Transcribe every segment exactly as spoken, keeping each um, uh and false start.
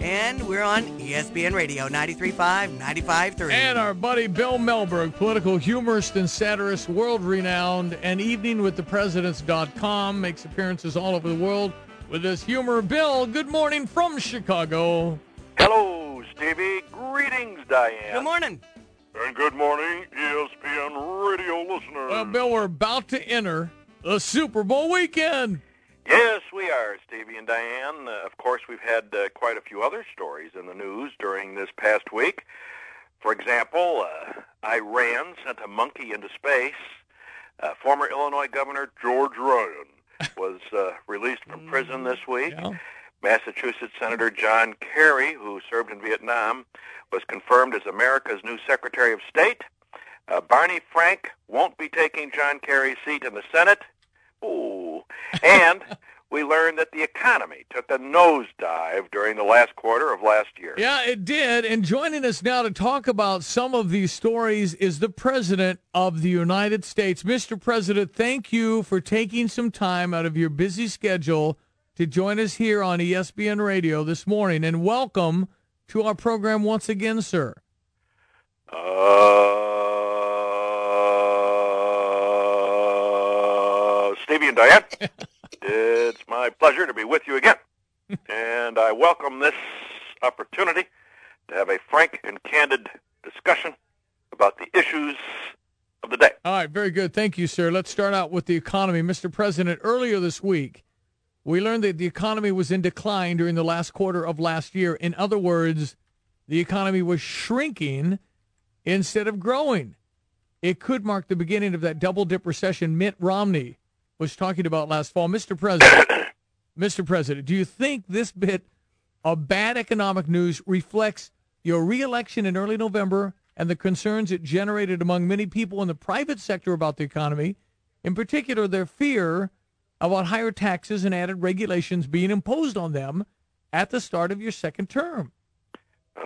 And we're on E S P N Radio, ninety-three point five, ninety-five point three. And our buddy Bill Melberg, political humorist and satirist, world-renowned, and evening with the presidents dot com, makes appearances all over the world with his humor. Bill, good morning from Chicago. Hello, Stevie. Greetings, Diane. Good morning. And good morning, E S P N radio listeners. Well, Bill, we're about to enter the Super Bowl weekend. Yes, we are, Stevie and Diane. Uh, of course, we've had uh, quite a few other stories in the news during this past week. For example, uh, Iran sent a monkey into space. Uh, former Illinois Governor George Ryan was uh, released from prison this week. Yeah. Massachusetts Senator John Kerry, who served in Vietnam, was confirmed as America's new Secretary of State. Uh, Barney Frank won't be taking John Kerry's seat in the Senate. Ooh. And we learned that the economy took a nosedive during the last quarter of last year. Yeah, it did. And joining us now to talk about some of these stories is the President of the United States. Mister President, thank you for taking some time out of your busy schedule to join us here on E S P N Radio this morning. And welcome to our program once again, sir. Uh... Stevie and Diane, it's my pleasure to be with you again, and I welcome this opportunity to have a frank and candid discussion about the issues of the day. All right, very good. Thank you, sir. Let's start out with the economy. Mister President, earlier this week, we learned that the economy was in decline during the last quarter of last year. In other words, the economy was shrinking instead of growing. It could mark the beginning of that double-dip recession Mitt Romney was talking about last fall. Mister President, Mister President, do you think this bit of bad economic news reflects your reelection in early November and the concerns it generated among many people in the private sector about the economy, in particular their fear about higher taxes and added regulations being imposed on them at the start of your second term? Uh,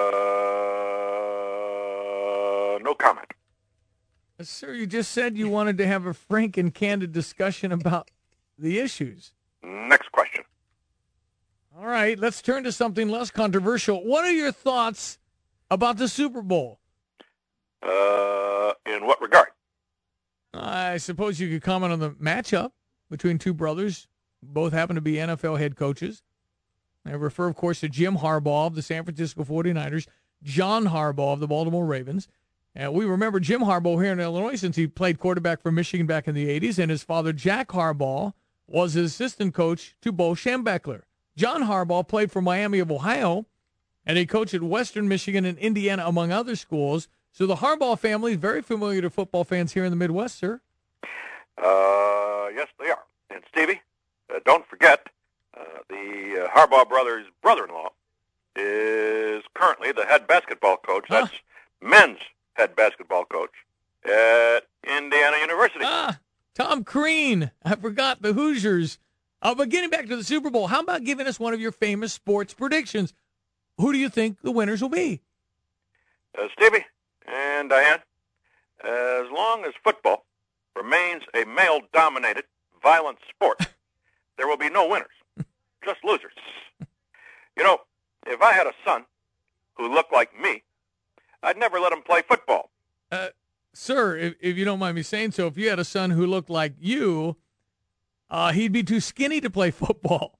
no comment. Sir, you just said you wanted to have a frank and candid discussion about the issues. Next question. All right, let's turn to something less controversial. What are your thoughts about the Super Bowl? Uh, in what regard? I suppose you could comment on the matchup between two brothers. Both happen to be N F L head coaches. I refer, of course, to Jim Harbaugh of the San Francisco forty-niners, John Harbaugh of the Baltimore Ravens. And we remember Jim Harbaugh here in Illinois since he played quarterback for Michigan back in the eighties, and his father, Jack Harbaugh, was his assistant coach to Bo Schembechler. John Harbaugh played for Miami of Ohio, and he coached at Western Michigan and Indiana, among other schools. So the Harbaugh family is very familiar to football fans here in the Midwest, sir. Uh, yes, they are. And Stevie, uh, don't forget, uh, the uh, Harbaugh brothers' brother-in-law is currently the head basketball coach. Huh? That's men's head basketball coach at Indiana University. Ah, Tom Crean. I forgot the Hoosiers. Uh, but getting back to the Super Bowl, how about giving us one of your famous sports predictions? Who do you think the winners will be? Uh, Stevie and Diane, as long as football remains a male-dominated, violent sport, there will be no winners, just losers. You know, if I had a son who looked like me, I'd never let him play football. Uh, sir, if, if you don't mind me saying so, if you had a son who looked like you, uh, he'd be too skinny to play football.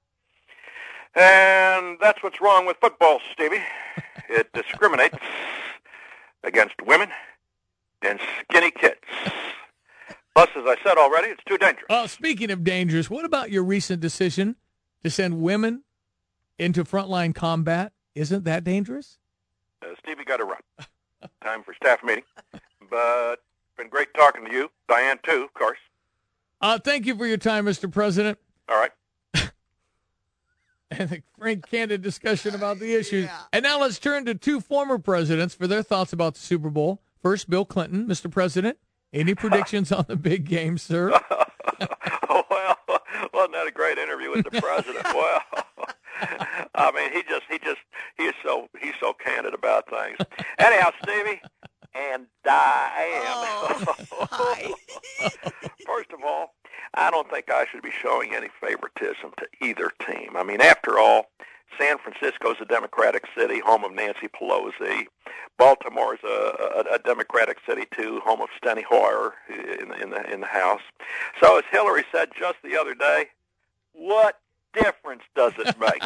And that's what's wrong with football, Stevie. It discriminates against women and skinny kids. Plus, as I said already, it's too dangerous. Uh, speaking of dangerous, what about your recent decision to send women into frontline combat? Isn't that dangerous? Uh, Stevie got to run. Time for staff meeting. But it's been great talking to you. Diane, too, of course. Uh, thank you for your time, Mister President. All right. And a frank, candid discussion about the issues. Yeah. And now let's turn to two former presidents for their thoughts about the Super Bowl. First, Bill Clinton. Mister President, any predictions on the big game, sir? Well, wasn't that a great interview with the president? Well, I mean, he just, he just, he is so, he's so candid about things. Anyhow, Stevie and Diane. Oh, hi. First of all, I don't think I should be showing any favoritism to either team. I mean, after all, San Francisco's a Democratic city, home of Nancy Pelosi. Baltimore's a, a, a Democratic city too, home of Steny Hoyer in the, in the in the House. So as Hillary said just the other day, what difference does it make?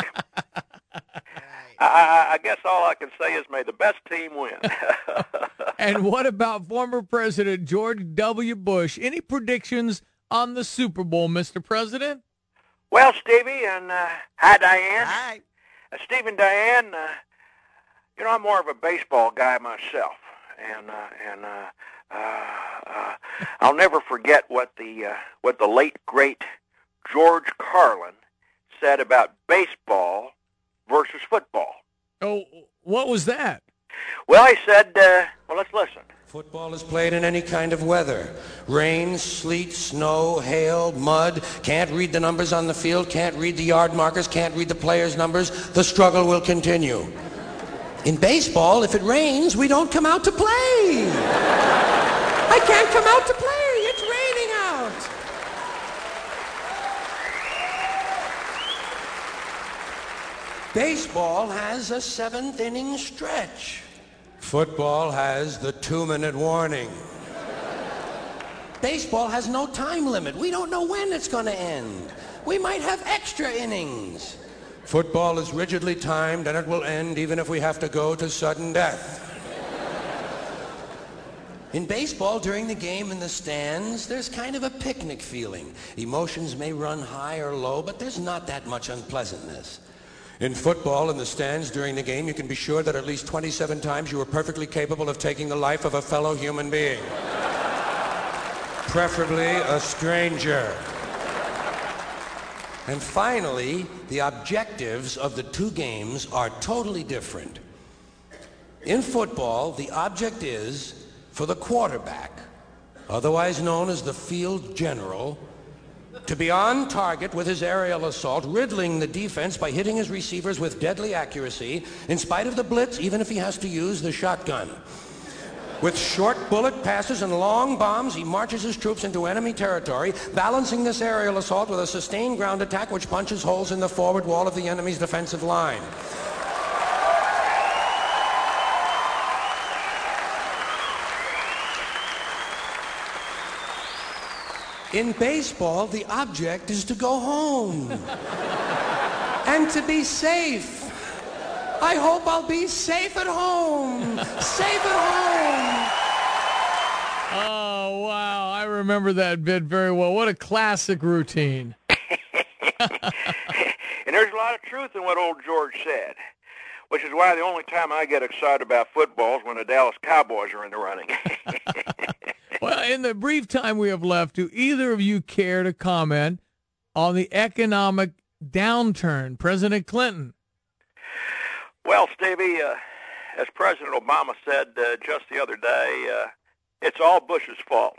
I, I guess all I can say is may the best team win. And what about former President George W. Bush? Any predictions on the Super Bowl, Mister President? Well, Stevie, and uh, hi, Diane. Hi. Uh, Steve and Diane, uh, you know, I'm more of a baseball guy myself. And uh, and uh, uh, uh, I'll never forget what the uh, what the late, great George Carlin said about baseball versus football. Oh, what was that? Well, he said, uh, well, let's listen. Football is played in any kind of weather. Rain, sleet, snow, hail, mud. Can't read the numbers on the field, can't read the yard markers, can't read the players' numbers. The struggle will continue. In baseball, if it rains, we don't come out to play. I can't come out to play. It's raining out. Baseball has a seventh inning stretch. Football has the two-minute warning. Baseball has no time limit. We don't know when it's going to end. We might have extra innings. Football is rigidly timed, and it will end even if we have to go to sudden death. In baseball, during the game in the stands, there's kind of a picnic feeling. Emotions may run high or low, but there's not that much unpleasantness. In football, in the stands during the game, you can be sure that at least twenty-seven times you were perfectly capable of taking the life of a fellow human being. Preferably a stranger. And finally, the objectives of the two games are totally different. In football, the object is for the quarterback, otherwise known as the field general, to be on target with his aerial assault, riddling the defense by hitting his receivers with deadly accuracy, in spite of the blitz, even if he has to use the shotgun. With short bullet passes and long bombs, he marches his troops into enemy territory, balancing this aerial assault with a sustained ground attack which punches holes in the forward wall of the enemy's defensive line. In baseball, the object is to go home and to be safe. I hope I'll be safe at home. Safe at home. Oh, wow. I remember that bit very well. What a classic routine. And there's a lot of truth in what old George said, which is why the only time I get excited about football is when the Dallas Cowboys are in the running. Well, in the brief time we have left, do either of you care to comment on the economic downturn? President Clinton. Well, Stevie, uh, as President Obama said uh, just the other day, uh, it's all Bush's fault.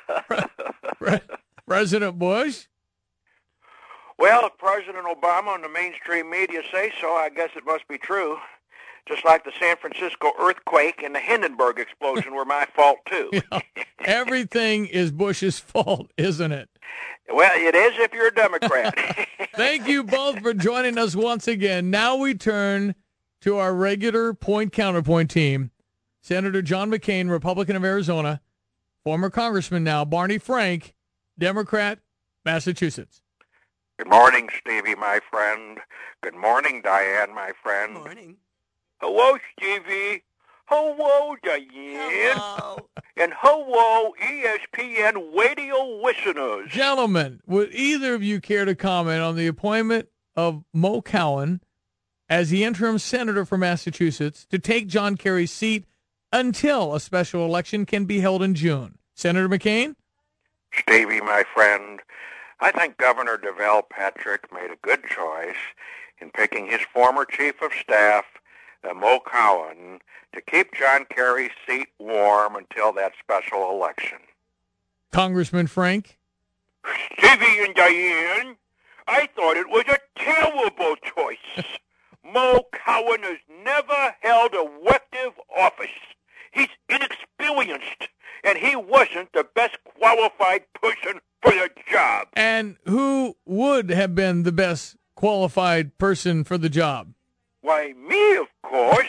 President Bush? Well, if President Obama and the mainstream media say so, I guess it must be true. Just like the San Francisco earthquake and the Hindenburg explosion were my fault, too. Yeah, everything is Bush's fault, isn't it? Well, it is if you're a Democrat. Thank you both for joining us once again. Now we turn to our regular point-counterpoint team. Senator John McCain, Republican of Arizona, former Congressman now, Barney Frank, Democrat, Massachusetts. Good morning, Stevie, my friend. Good morning, Diane, my friend. Good morning. Hello, Stevie. Hello, Diane. Hello. And hello, E S P N radio listeners. Gentlemen, would either of you care to comment on the appointment of Mo Cowan as the interim senator for Massachusetts to take John Kerry's seat until a special election can be held in June? Senator McCain? Stevie, my friend, I think Governor Deval Patrick made a good choice in picking his former chief of staff, uh, Mo Cowan, to keep John Kerry's seat warm until that special election. Congressman Frank? Stevie and Diane, I thought it was a terrible choice. Mo Cowan has never held elective office. He's inexperienced, and he wasn't the best qualified person for the job. And who would have been the best qualified person for the job? Why, me, of course.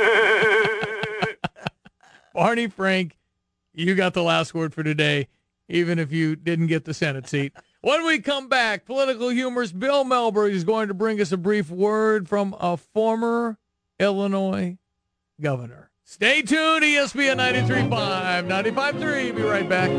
Barney Frank, you got the last word for today, even if you didn't get the Senate seat. When we come back, political humorist Bill Melberg is going to bring us a brief word from a former Illinois governor. Stay tuned, E S P N ninety-three point five, ninety-five point three. Be right back.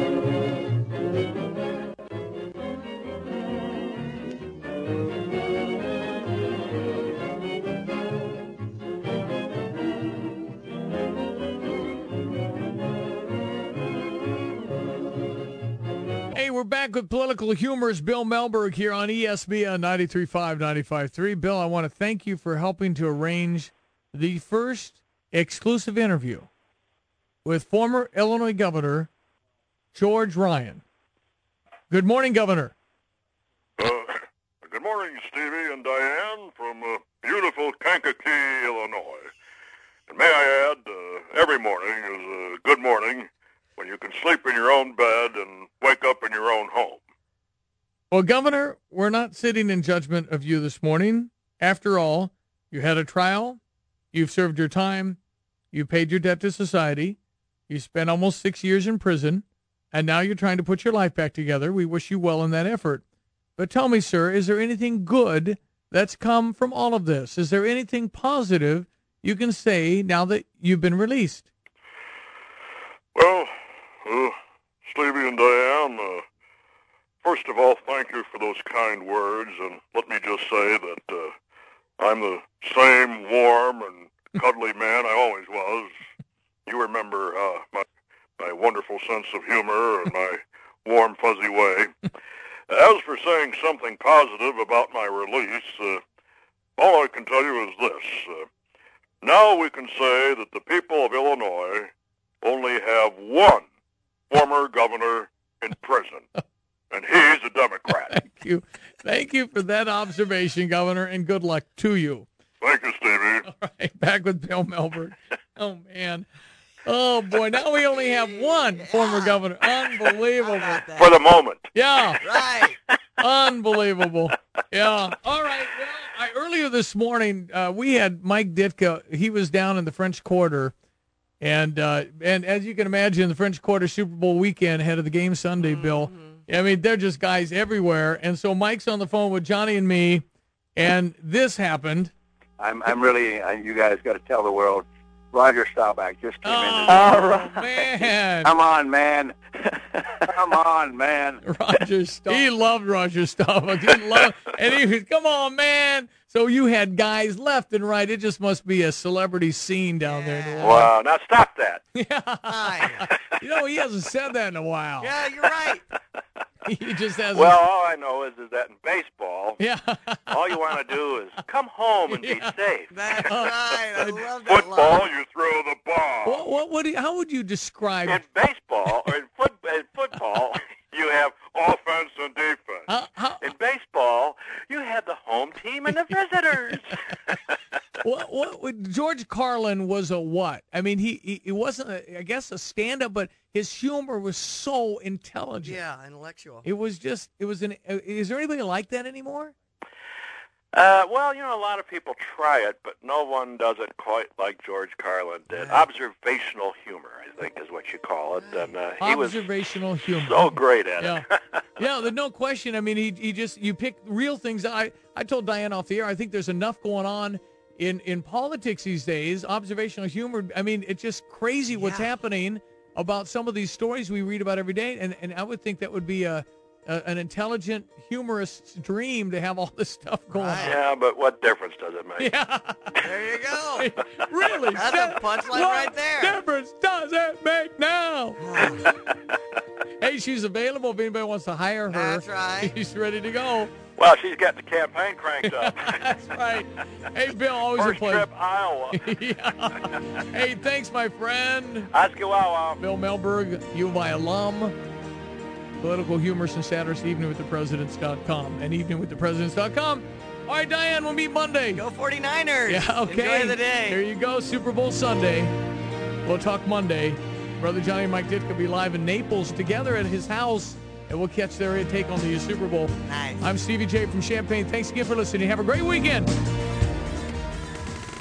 Hey, we're back with political humorist Bill Melberg here on E S P N ninety-three point five, ninety-five point three. Bill, I want to thank you for helping to arrange the first exclusive interview with former Illinois Governor George Ryan. Good morning, Governor. Uh, good morning, Stevie and Diane from uh, beautiful Kankakee, Illinois. And may I add, uh, every morning is a good morning when you can sleep in your own bed and wake up in your own home. Well, Governor, we're not sitting in judgment of you this morning. After all, you had a trial, you've served your time, you paid your debt to society, you spent almost six years in prison, and now you're trying to put your life back together. We wish you well in that effort. But tell me, sir, is there anything good that's come from all of this? Is there anything positive you can say now that you've been released? Well, uh, Stevie and Diane, uh, first of all, thank you for those kind words, and let me just say that uh, I'm the same warm and cuddly man I always was. You remember uh, my my wonderful sense of humor and my warm, fuzzy way. As for saying something positive about my release, uh, all I can tell you is this. Uh, now we can say that the people of Illinois only have one former governor in prison, and he's a Democrat. Thank you. Thank you for that observation, Governor, and good luck to you. Thank you, Stevie. All right, back with Bill Melberg. Oh, man. Oh, boy, now we only have one yeah. former governor. Unbelievable. For the moment. Yeah. Right. Unbelievable. Yeah. All right. Well, I, earlier this morning, uh, we had Mike Ditka. He was down in the French Quarter. And uh, and as you can imagine, the French Quarter Super Bowl weekend ahead of the game Sunday, mm-hmm. Bill. I mean, they're just guys everywhere. And so Mike's on the phone with Johnny and me, and this happened. I'm I'm really, uh, you guys got to tell the world, Roger Staubach just came oh, in. All right. Man. Come on, man. Come on, man. Roger Staubach. He loved Roger Staubach. He loved, and he was, come on, man. So you had guys left and right. It just must be a celebrity scene down yeah. there. Wow, now stop that. Yeah. You know, he hasn't said that in a while. Yeah, you're right. He just hasn't. Well, all I know is, is that in baseball, yeah. all you want to do is come home and yeah. be safe. That's right. I love that Football, line. you throw the ball. What, what, what do you, how would you describe In baseball, or in, foot, in football, you have offense and defense. how, how, In baseball, you have the home team and the visitors. what, what, what, George Carlin was a what? I mean, he, he, he wasn't, a, I guess, a stand-up, but his humor was so intelligent. Yeah, intellectual. It was just, it was an, is there anybody like that anymore? Uh, well, you know, a lot of people try it, but no one does it quite like George Carlin did. Right. Observational humor, I think, is what you call it. And uh, he was Observational humor. so great at yeah. it. Yeah, there's no question. I mean, he he just, you pick real things. I, I told Diane off the air, I think there's enough going on in, in politics these days. Observational humor, I mean, it's just crazy what's Yeah. happening about some of these stories we read about every day. And, and I would think that would be a, a an intelligent humorist's dream to have all this stuff going Right. on. Yeah, but what difference does it make? Yeah. There you go. Really? That's that- a punchline what right there. difference does it make now? Hey, she's available if anybody wants to hire her. That's right. She's ready to go. Well, she's got the campaign cranked up. That's right. Hey, Bill, always First a pleasure. trip, Iowa. Yeah. Hey, thanks, my friend. Osceola. Bill Melberg, U of I alum, political humorist and satirist, evening with the presidents dot com and evening with the presidents dot com. All right, Diane, we'll meet Monday. Go forty-niners. Yeah, okay. Enjoy the day. There you go, Super Bowl Sunday. We'll talk Monday. Brother Johnny and Mike Ditka will be live in Naples together at his house, and we'll catch their take on the Super Bowl. Nice. I'm Stevie J from Champaign. Thanks again for listening. Have a great weekend.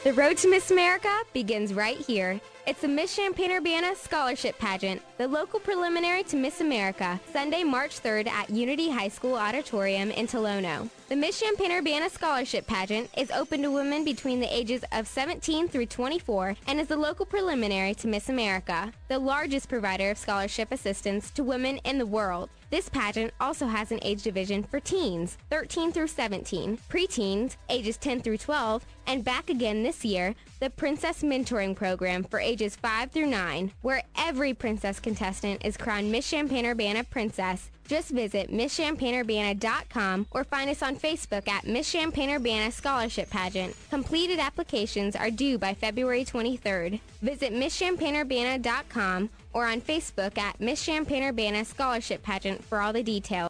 The road to Miss America begins right here. It's the Miss Champaign-Urbana Scholarship Pageant, the local preliminary to Miss America, Sunday, March third at Unity High School Auditorium in Tolono. The Miss Champaign-Urbana Scholarship Pageant is open to women between the ages of seventeen through twenty-four and is the local preliminary to Miss America, the largest provider of scholarship assistance to women in the world. This pageant also has an age division for teens, thirteen through seventeen, preteens, ages ten through twelve, and back again this year, the Princess Mentoring Program for ages five through nine, where every princess contestant is crowned Miss Champaign-Urbana Princess. Just visit Miss Champaign Urbana dot com or find us on Facebook at Miss Champaign-Urbana Scholarship Pageant. Completed applications are due by February twenty-third. Visit Miss Champaign Urbana dot com or on Facebook at Miss Champaign-Urbana Scholarship Pageant for all the details.